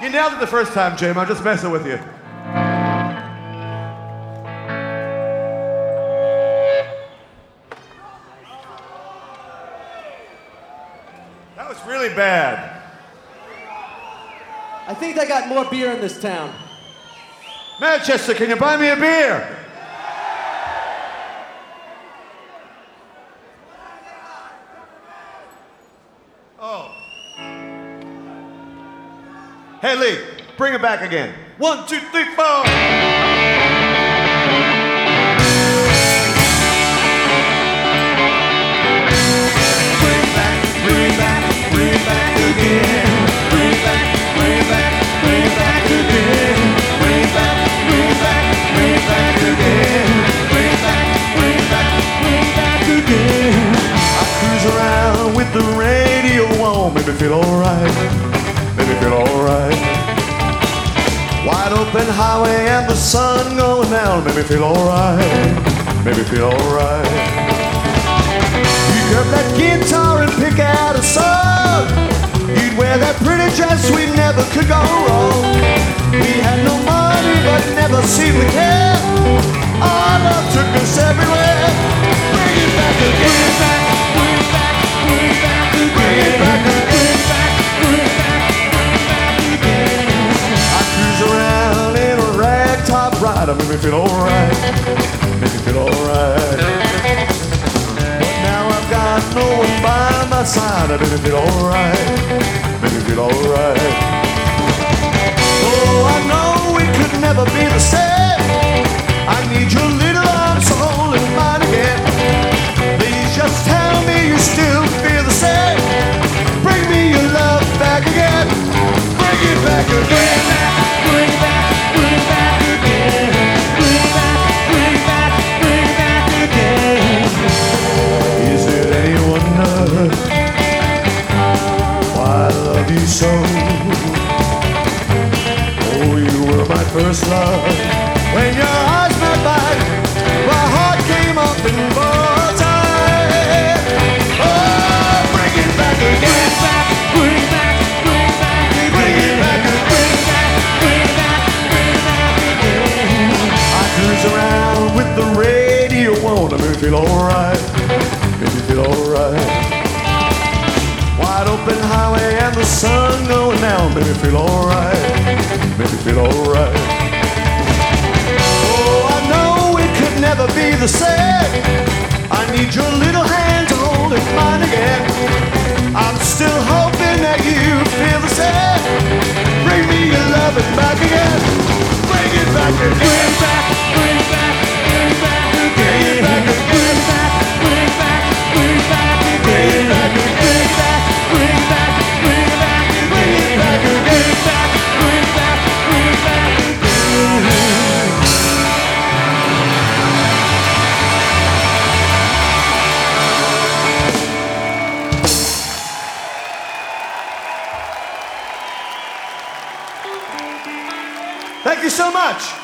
You nailed it the first time, Jim. I'm just messing with you. That was really bad. I think they got more beer in this town. Manchester, can you buy me a beer? Oh. Hey, Lee, bring it back again. 1, 2, 3, 4. The radio won't make me feel alright, make me feel alright. Wide open highway and the sun going down, make me feel alright, make me feel alright. Pick up that guitar and pick out a song. You'd wear that pretty dress, we never could go wrong. We had no money but never seemed to care. Our love took us everywhere. Bring it back again. Make me feel alright, make me feel alright. But now I've got no one by my side. Make me feel alright, make me feel alright. Oh, I know we could never be the same. I need your little arms to hold in mine again. Please just tell me you still feel the same. Bring me your love back again. Bring it back again. Bring it back, bring it back again. So, oh, you were my first love. When your eyes met mine, my heart came up in bullseye. Oh, bring it back again. Bring it back, bring it back, bring it back, bring it back, bring it back, bring it back again. I cruise around with the radio on, make me feel alright, make me feel alright. Wide open highway and the sun going down, make me feel alright, make me feel alright. Oh, I know it could never be the same. I need your little hand to hold in mine again. I'm still hoping that you feel the same. Bring me your loving back again. Bring it back again. Bring it back, bring it back, bring it back again. Bring it back again. Bring it back, bring it back, bring it back again. Bring it back again. Bring it back, bring it back, bring it back, bring it back, bring it back, bring it back again. Thank you so much.